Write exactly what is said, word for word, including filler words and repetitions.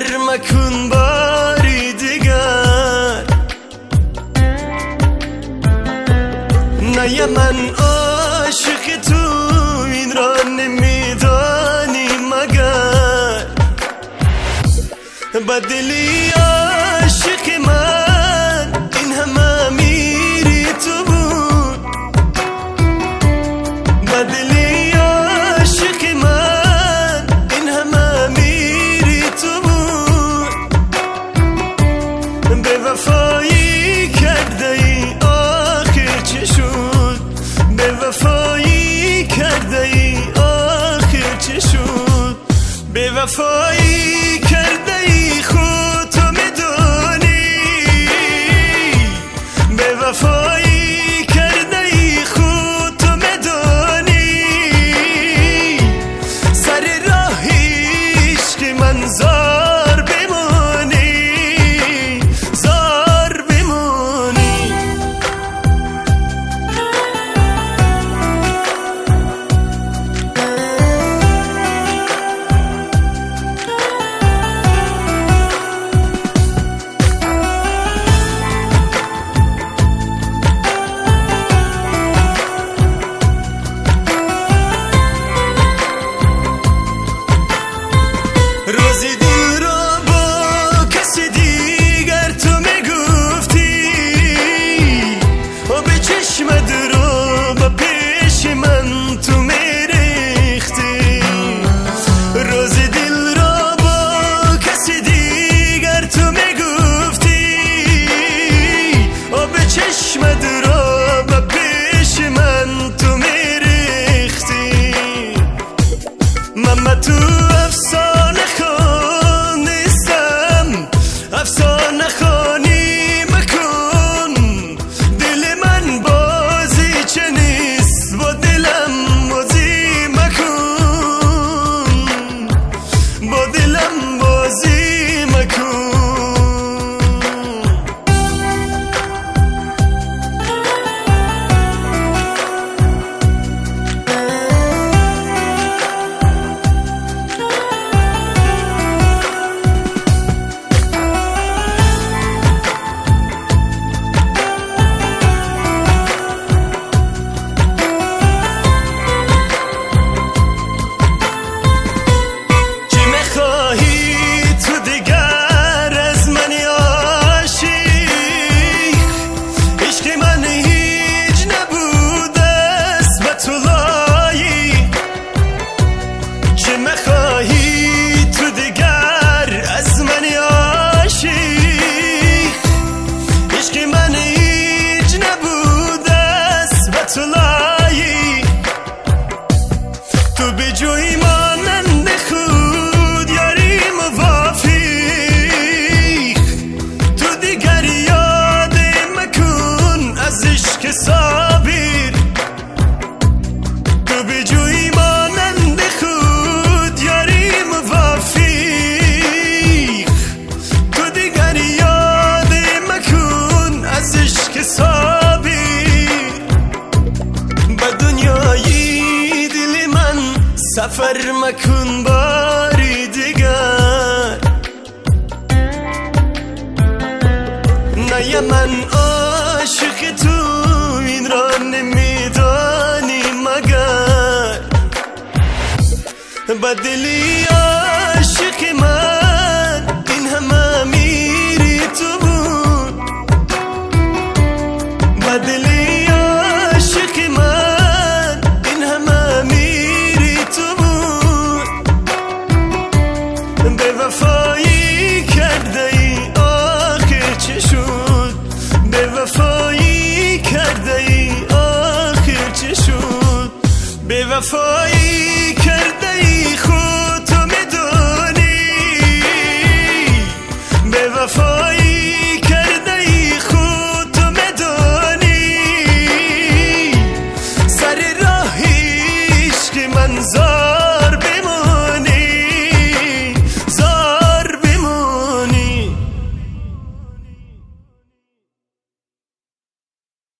سفر مکن باری دیگر. نه من عاشق تو این را نمیدانی مگر بدلی عاشق من این همه میری تو بود. بدلی عاشق من این همه میری تو بود. به وفایی کرده ای آخر چه شد؟ به وفایی کرده ای آخر چه شد؟ به وفایی کرده ای خود تو میدونی. به وفایی کرده ای خود تو میدونی. سر راه عشق من زار بمونی، زار بمونی. روزی دل رو با کسی دیگر تو میگفتی و به چشمت رو با پیش من تو میریختی. روزی دل رو با کسی دیگر تو میگفتی و به چشمت رو با پیش من تو میریختی. ماما تو افسانه افسانه خانی مکن. دل من بازی چه نیست با دلم بازی مکن. با دلم بازی مکن. تو به جوی مانند خود یاری موافق. تو دیگر یاد مکن از عشق صابر. تو به جوی مانند خود یاری موافق. تو دیگر یاد مکن از عشق صابر. به دنیای دل من سفر مکن باری دیگر. نه من عاشق تو این را نمیدانی مگر بدلی عاشق من این همه میری تو بود. بدلی عاشق من این همه میری تو بود. به وفایی کرده ای آخر چه شد؟ به وفایی کرده ای آخر چه شد؟ به وفایی کرده ای خود تو میدونی. به وفایی کرده ای خود تو میدونی. سر راه عشق من